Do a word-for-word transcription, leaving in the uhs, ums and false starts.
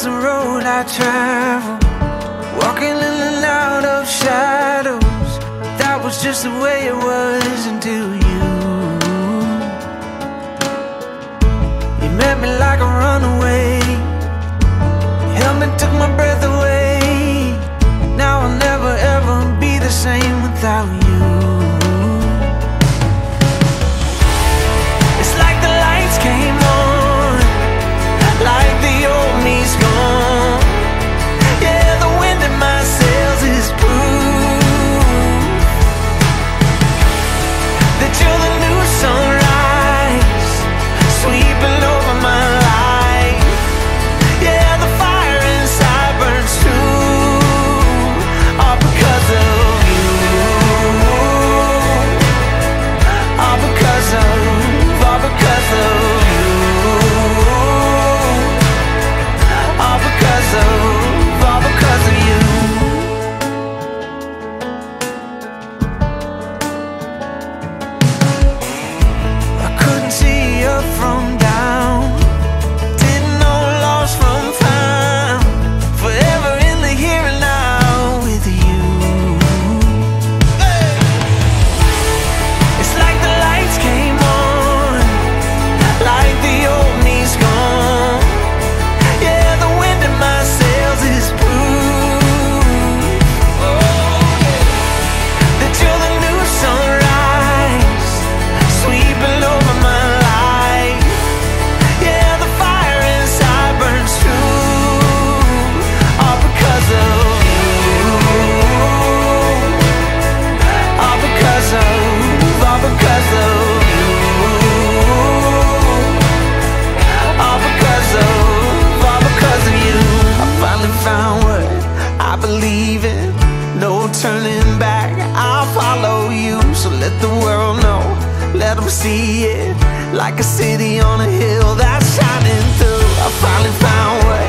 the road I travel, walking in and out of shadows. That was just the way it was until you You met me like a runaway, you held me, took my breath away. Now I'll never ever be the same without you. It's like the lights came on, like the old me's gone. Yeah, the wind in my sails is proof that you're the new sunrise, sweeping over my life. Yeah, the fire inside burns too, all because of you, all because of, all because of you, all because of, all because of you. I couldn't see up from down, didn't know lost from found, forever in the here and now with you. It's like the lights came on, like the old me's gone. Yeah, the wind in my sails is proof that you're the new sunrise, sweeping over my life. Yeah, the fire inside burns too, all because of you, all because of, all because of you, all because of, all because of you. I finally found what I believe in, no turning back, I'll follow you. So let the world know, let them see it, like a city on a hill that's shining through. I finally found what